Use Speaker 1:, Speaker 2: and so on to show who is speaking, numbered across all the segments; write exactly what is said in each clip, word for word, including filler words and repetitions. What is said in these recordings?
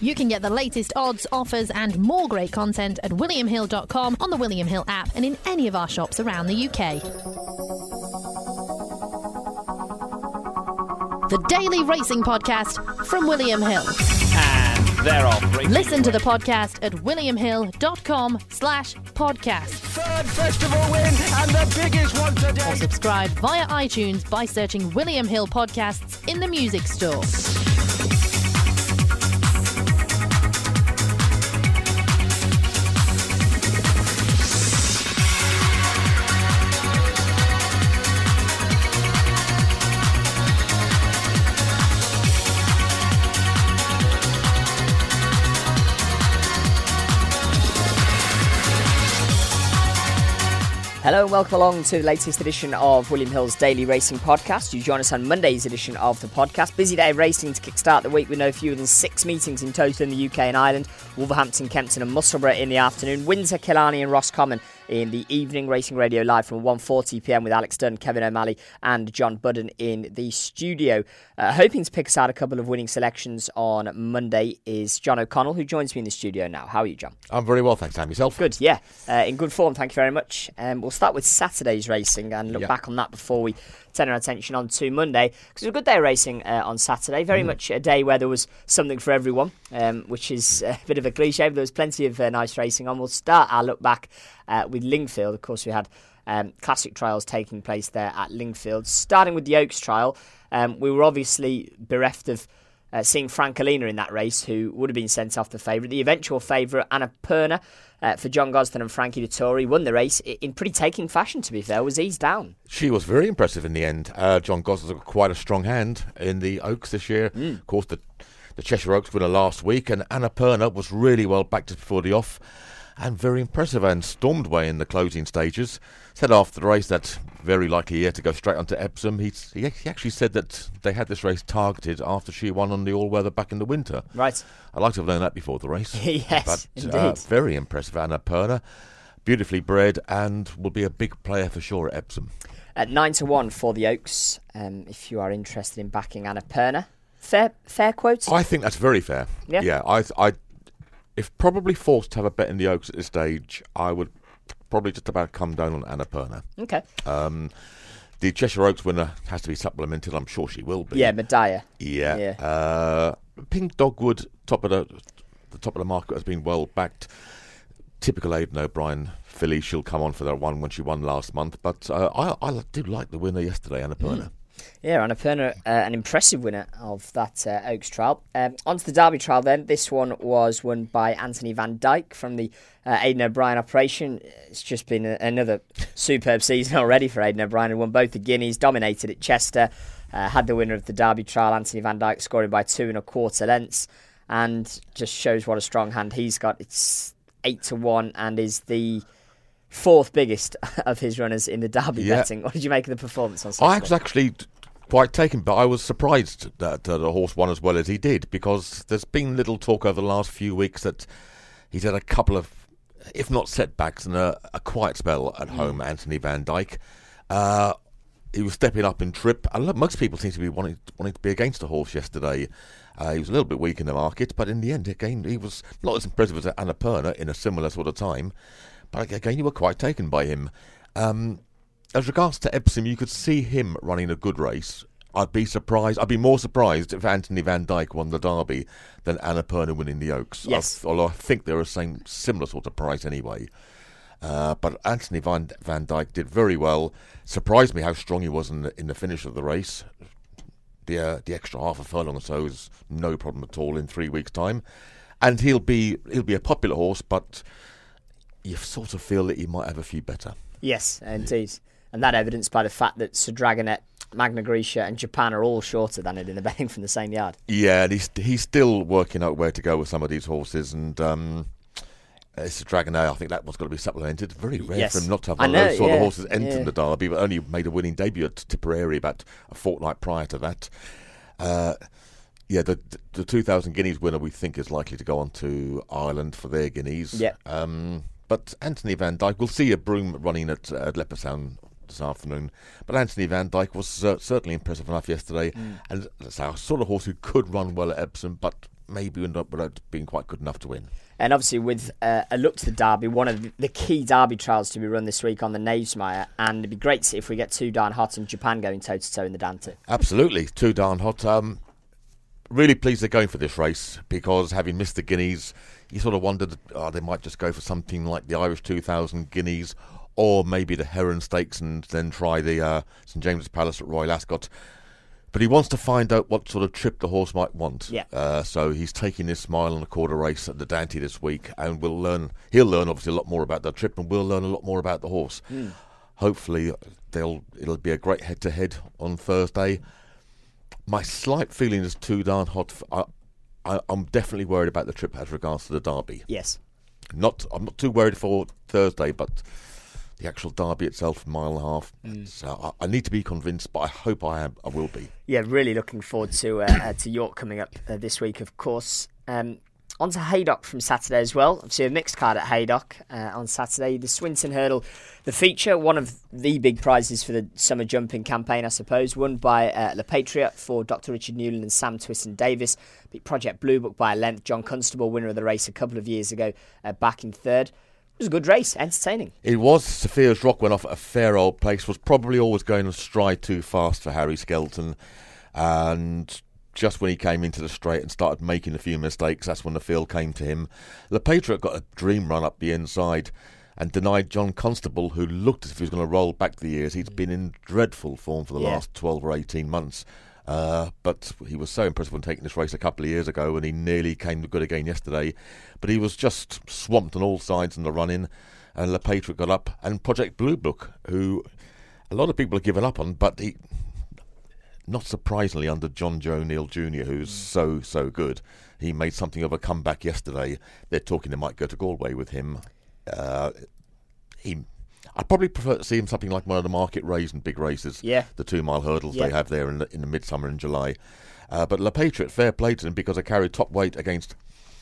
Speaker 1: You can get the latest odds, offers and more great content at william hill dot com, on the William Hill app and in any of our shops around the U K. The Daily Racing Podcast from William Hill.
Speaker 2: And they're off.
Speaker 1: Listen to the podcast at william hill dot com slash podcast.
Speaker 2: Third festival win and the biggest one today.
Speaker 1: Or subscribe via iTunes by searching William Hill Podcasts in the music store.
Speaker 3: Hello and welcome along to the latest edition of William Hill's Daily Racing Podcast. You join us on Monday's edition of the podcast. Busy day of racing to kickstart the week with no fewer than six meetings in total in the U K and Ireland. Wolverhampton, Kempton and Musselburgh in the afternoon. Windsor, Killarney and Roscommon in the evening. Racing Radio live from one forty p m with Alex Dunn, Kevin O'Malley and John Budden in the studio. Uh, hoping to pick us out a couple of winning selections on Monday is John O'Connell, who joins me in the studio now. How are you, John?
Speaker 4: I'm very well, thanks, Sam. Yourself?
Speaker 3: Good, yeah. Uh, in good form, thank you very much. Um, we'll start with Saturday's racing and look
Speaker 4: yep.
Speaker 3: back on that before we turn our attention on to Monday, because it was a good day of racing uh, on Saturday. Very mm. much a day where there was something for everyone, um, which is a bit of a cliche, but there was plenty of uh, nice racing on. We'll start our look back uh, with Lingfield. Of course, we had um, classic trials taking place there at Lingfield. Starting with the Oaks trial, um, we were obviously bereft of uh, seeing Francolina in that race, who would have been sent off the favourite. The eventual favourite, Annapurna, Uh, for John Gosden and Frankie Dettori, won the race in pretty taking fashion, to be fair, was eased down.
Speaker 4: She was very impressive in the end. Uh, John Gosden's got quite a strong hand in the Oaks this year. Mm. Of course, the, the Cheshire Oaks winner last week, and Annapurna was really well backed just before the off, and very impressive, and stormed away in the closing stages. Said after the race that very likely here to go straight onto Epsom. He, he actually said that they had this race targeted after she won on the all-weather back in the winter.
Speaker 3: Right.
Speaker 4: I'd like to have known that before the race.
Speaker 3: Yes,
Speaker 4: but,
Speaker 3: indeed.
Speaker 4: Uh, very impressive, Annapurna. Beautifully bred and will be a big player for sure at Epsom.
Speaker 3: At nine to one for the Oaks, um, if you are interested in backing Annapurna. Fair fair quote?
Speaker 4: I think that's very fair.
Speaker 3: Yeah.
Speaker 4: Yeah, I, I, if probably forced to have a bet in the Oaks at this stage, I would probably just about come down on Annapurna.
Speaker 3: Okay.
Speaker 4: Um, the Cheshire Oaks winner has to be supplemented. I'm sure she will be.
Speaker 3: Yeah, Medaya.
Speaker 4: Yeah.
Speaker 3: yeah.
Speaker 4: Uh, Pink Dogwood, top of the the top of the market, has been well backed. Typical Aidan O'Brien filly. She'll come on for that one when she won last month. But uh, I, I did like the winner yesterday, Annapurna. Mm.
Speaker 3: Yeah, Annapurna, uh, an impressive winner of that uh, Oaks trial. Um, on to the Derby trial then. This one was won by Anthony Van Dyke from the uh, Aidan O'Brien operation. It's just been a, another superb season already for Aidan O'Brien, who won both the Guineas, dominated at Chester, uh, had the winner of the Derby trial, Anthony Van Dyke, scoring by two and a quarter lengths, and just shows what a strong hand he's got. It's eight to one and is the fourth biggest of his runners in the Derby
Speaker 4: yeah.
Speaker 3: betting. What did you make of the performance on Saturday?
Speaker 4: I was actually quite taken, but I was surprised that uh, the horse won as well as he did, because there's been little talk over the last few weeks that he's had a couple of, if not setbacks, and a, a quiet spell at mm. home, Anthony Van Dyke. Uh, he was stepping up in trip. I love, most people seem to be wanting, wanting to be against the horse yesterday. Uh, he was a little bit weak in the market, but in the end, again, he was not as impressive as Annapurna in a similar sort of time. But again, you were quite taken by him. Um, as regards to Epsom, you could see him running a good race. I'd be surprised. I'd be more surprised if Anthony Van Dyke won the Derby than Annapurna winning the Oaks.
Speaker 3: Yes.
Speaker 4: I, although I think they're the same, similar sort of price anyway. Uh, but Anthony Van, Van Dyke did very well. Surprised me how strong he was in the, in the finish of the race. The uh, the extra half a furlong or so is no problem at all in three weeks' time, and he'll be he'll be a popular horse. But you sort of feel that he might have a few better.
Speaker 3: Yes, indeed, and that evidenced by the fact that Sir Dragonet, Magna Grecia, and Japan are all shorter than it in the betting from the same yard.
Speaker 4: Yeah, and he's he's still working out where to go with some of these horses, and um, Sir Dragonet, I think that one's got to be supplemented. Very rare
Speaker 3: yes.
Speaker 4: for him not to have
Speaker 3: I
Speaker 4: one
Speaker 3: know,
Speaker 4: of those sort
Speaker 3: yeah,
Speaker 4: of horses enter
Speaker 3: yeah.
Speaker 4: the Derby, but only made a winning debut at Tipperary about a fortnight prior to that. Uh, yeah, the the two thousand Guineas winner we think is likely to go on to Ireland for their Guineas.
Speaker 3: Yeah.
Speaker 4: Um, but Anthony Van Dyke, we'll see a broom running at, uh, at Leopardstown this afternoon. But Anthony Van Dyke was uh, certainly impressive enough yesterday, mm. and that's our sort of horse who could run well at Epsom, but maybe end up without being quite good enough to win.
Speaker 3: And obviously with uh, a look to the Derby, one of the key Derby trials to be run this week on the Knavesmire, and it'd be great to see if we get Too Darn Hot and Japan going toe-to-toe in the Dante.
Speaker 4: Absolutely, Too Darn Hot. Um, really pleased they're going for this race, because having missed the Guineas, you sort of wondered, oh, they might just go for something like the Irish two thousand Guineas, or maybe the Heron Stakes and then try the uh, St James's Palace at Royal Ascot. But he wants to find out what sort of trip the horse might want.
Speaker 3: Yeah.
Speaker 4: Uh, so he's taking this mile and a quarter race at the Dante this week, and we'll learn. He'll learn obviously a lot more about the trip, and we'll learn a lot more about the horse. Mm. Hopefully, they'll it'll be a great head-to-head on Thursday. My slight feeling is Too Darn Hot. I, I, I'm definitely worried about the trip as regards to the Derby.
Speaker 3: Yes.
Speaker 4: Not. I'm not too worried for Thursday, but the actual Derby itself, mile and a half. Mm. So I, I need to be convinced, but I hope I am. I will be.
Speaker 3: Yeah, really looking forward to uh, uh, to York coming up uh, this week, of course. Um, on to Haydock from Saturday as well. Obviously a mixed card at Haydock uh, on Saturday. The Swinton Hurdle, the feature, one of the big prizes for the summer jumping campaign, I suppose, won by uh, Le Patriot for Doctor Richard Newland and Sam Twiston-Davis. Beat Project Blue Book by a length. John Constable, winner of the race a couple of years ago, uh, back in third. It was a good race, entertaining.
Speaker 4: It was. Sophia's Rock went off at a fair old pace, was probably always going to stride too fast for Harry Skelton, and just when he came into the straight and started making a few mistakes, that's when the field came to him. Le Patriot got a dream run up the inside and denied John Constable, who looked as if he was going to roll back the years. He's been in dreadful form for the yeah. last twelve or eighteen months. Uh, but he was so impressive when taking this race a couple of years ago, and he nearly came to good again yesterday. But he was just swamped on all sides in the run-in, and Le Patriot got up. And Project Blue Book, who a lot of people have given up on, but he, not surprisingly, under John Joe Neal Junior, who's mm. so, so good, he made something of a comeback yesterday. They're talking they might go to Galway with him. Uh, he... I'd probably prefer to see him something like one of the Market Rays and big races,
Speaker 3: yeah.
Speaker 4: the two-mile hurdles
Speaker 3: yeah.
Speaker 4: they have there in the, in the midsummer in July. Uh, but Le Patriot, fair play to him, because they carried top weight against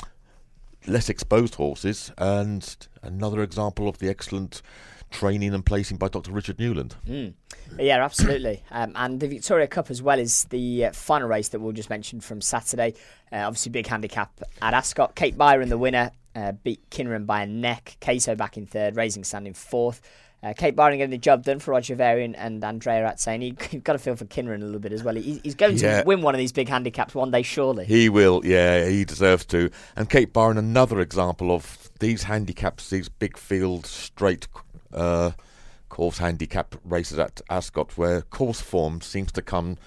Speaker 4: less exposed horses, and another example of the excellent training and placing by Doctor Richard Newland.
Speaker 3: Mm. Yeah, absolutely. Um, and the Victoria Cup as well is the uh, final race that we'll just mention from Saturday. Uh, obviously, big handicap at Ascot. Kate Byron, the winner, uh, beat Kinran by a neck. Cato back in third, Raising Stand in fourth. Uh, Kate Byron getting the job done for Roger Varian and Andrea Atzane. You've got to feel for Kinran a little bit as well. He's, he's going
Speaker 4: yeah.
Speaker 3: to win one of these big handicaps one day, surely.
Speaker 4: He will, yeah, he deserves to. And Kate Byron, another example of these handicaps, these big field, straight uh, course handicap races at Ascot, where course form seems to come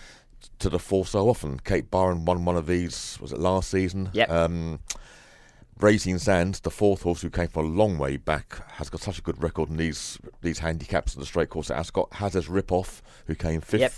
Speaker 4: to the fore so often. Kate Byron won one of these, was it last season?
Speaker 3: Yeah.
Speaker 4: Um, Raising Sand, the fourth horse who came from a long way back, has got such a good record in these these handicaps at the straight course at Ascot. Hazard's Rip-Off, who came fifth.
Speaker 3: Yep.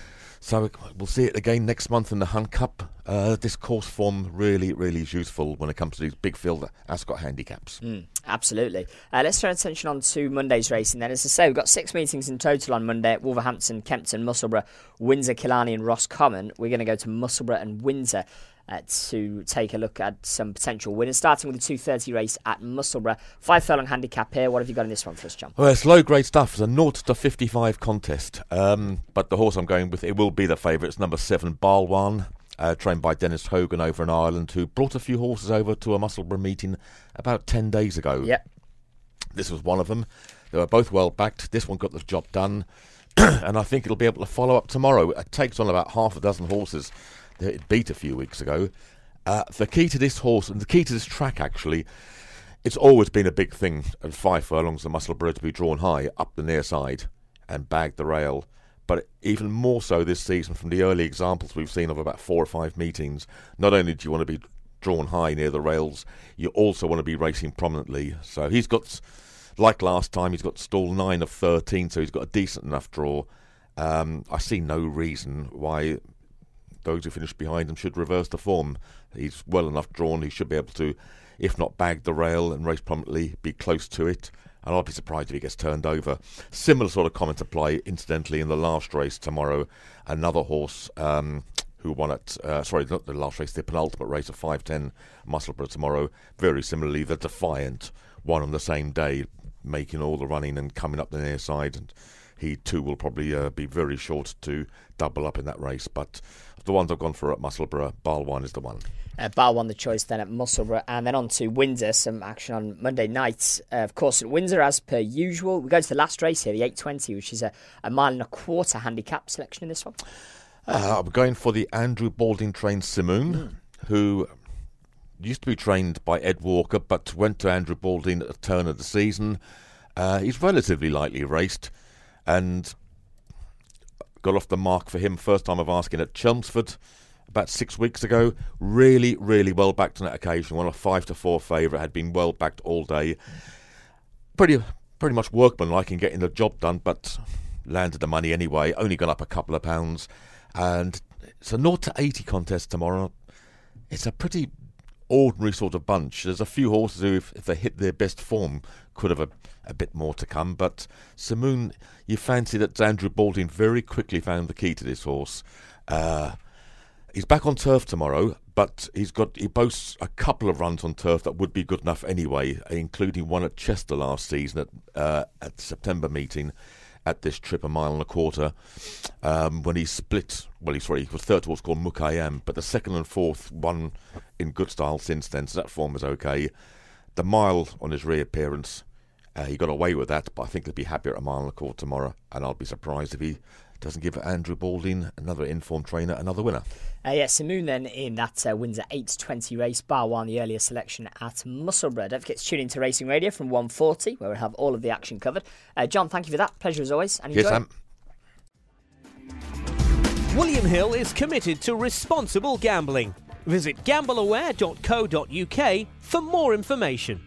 Speaker 4: So we'll see it again next month in the Hunt Cup. Uh, this course form really, really is useful when it comes to these big field Ascot handicaps.
Speaker 3: Mm, absolutely. Uh, let's turn attention on to Monday's racing then. As I say, we've got six meetings in total on Monday at Wolverhampton, Kempton, Musselburgh, Windsor, Killarney and Roscommon. We're going to go to Musselburgh and Windsor Uh, to take a look at some potential winners, starting with the two thirty race at Musselburgh. Five furlong handicap here. What have you got in this one for us, John?
Speaker 4: Well, it's low grade stuff. It's a zero to fifty-five contest, um, but the horse I'm going with, it will be the favourite. It's number seven, Balwan, uh, trained by Dennis Hogan over in Ireland, who brought a few horses over to a Musselburgh meeting about ten days ago.
Speaker 3: Yep.
Speaker 4: This was one of them. They were both well backed. This one got the job done, and I think it'll be able to follow up tomorrow. It takes on about half a dozen horses that it beat a few weeks ago. Uh, the key to this horse, and the key to this track actually, it's always been a big thing at five furlongs the Musselburgh to be drawn high up the near side and bag the rail. But even more so this season, from the early examples we've seen of about four or five meetings, not only do you want to be drawn high near the rails, you also want to be racing prominently. So he's got, like last time, he's got stall nine of thirteen, so he's got a decent enough draw. Um, I see no reason why those who finish behind him should reverse the form. He's well enough drawn. He should be able to, if not bag the rail and race prominently, be close to it. And I'll be surprised if he gets turned over. Similar sort of comment apply, incidentally, in the last race tomorrow. Another horse um, who won at, uh, sorry, not the last race, the penultimate race of five ten Musselburgh tomorrow. Very similarly, the Defiant won on the same day, making all the running and coming up the near side. And he too will probably uh, be very short to double up in that race. But the ones I've gone for at Musselburgh, Balwan is the one.
Speaker 3: Uh, Bar won the choice then at Musselburgh, and then on to Windsor. Some action on Monday night. Uh, of course, at Windsor, as per usual, we go to the last race here, the eight twenty, which is a, a mile and a quarter handicap selection in this one.
Speaker 4: Uh, I'm going for the Andrew Balding trained Simoon, mm. who used to be trained by Ed Walker, but went to Andrew Balding at the turn of the season. Uh, he's relatively lightly raced, and got off the mark for him first time of asking at Chelmsford about six weeks ago. Really, really well backed on that occasion. Won a five to four favourite, had been well backed all day. Pretty, pretty much workmanlike in getting the job done, but landed the money anyway. Only gone up a couple of pounds, and it's a zero to eighty contest tomorrow. It's a pretty ordinary sort of bunch. There's a few horses who, if, if they hit their best form, could have a, a bit more to come. But Simoon, you fancy that Andrew Balding very quickly found the key to this horse. Uh, he's back on turf tomorrow, but he's got he boasts a couple of runs on turf that would be good enough anyway, including one at Chester last season at uh, at the September meeting at this trip, a mile and a quarter, um, when he split, well, he's sorry, he was third to what's called Mukayam, but the second and fourth won in good style since then, so that form is okay. The mile on his reappearance, uh, he got away with that, but I think he'll be happier at a mile and a quarter tomorrow, and I'll be surprised if he doesn't give Andrew Balding, another informed trainer, another winner.
Speaker 3: Uh, yeah, Simoon then in that uh, Windsor eight twenty race, bar one, the earlier selection at Musselburgh. Don't forget to tune into Racing Radio from one forty, where we'll have all of the action covered. Uh, John, thank you for that. Pleasure as always. And enjoy.
Speaker 4: Yes, Sam.
Speaker 5: William Hill is committed to responsible gambling. Visit gamble aware dot co dot uk for more information.